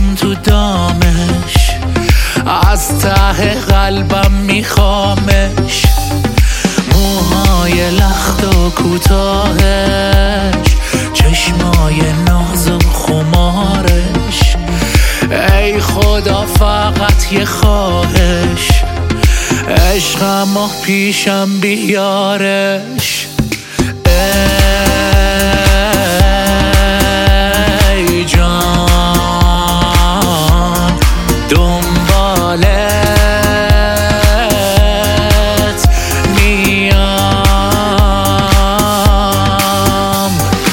تو دامش، از ته قلبم میخوامش. موهای لخت و کوتاهش، چشمای ناز و خمارش. ای خدا فقط یه خواهش، عشقم و پیشم بیارش. ای جان دنبالت میام.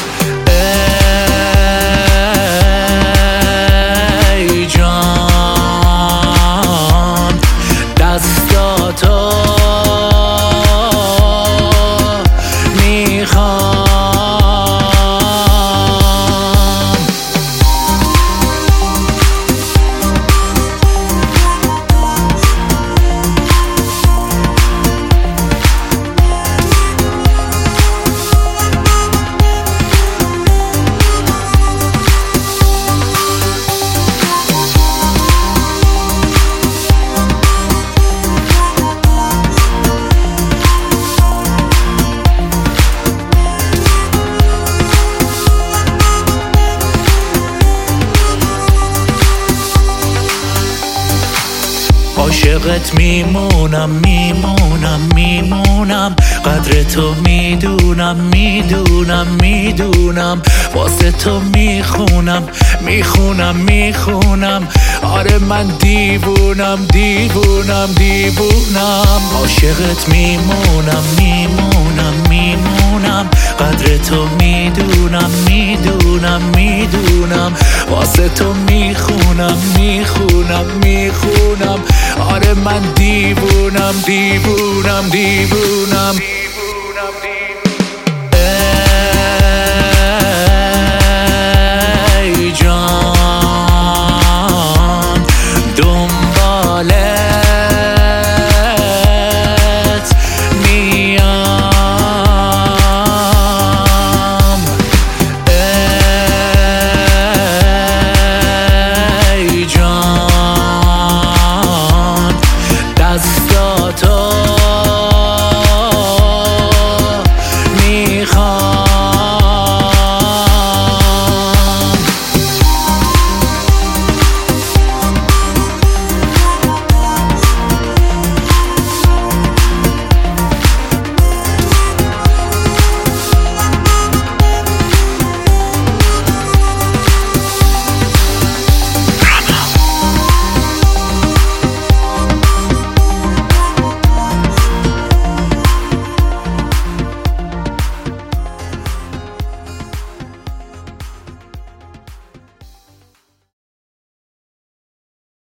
ای جان دستاتو عاشقت میمونم میمونم میمونم، قدر تو میدونم میدونم میدونم، واسه تو میخونم میخونم میخونم. آره من دیوونم دیوونم دیوونم، عاشقت میمونم میمونم میمونم، قدر تو میدونم میدونم میدونم، واسه تو میخونم میخونم میخونم. آره من دیوونم دیوونم دیوونم دیوونم دیوونم.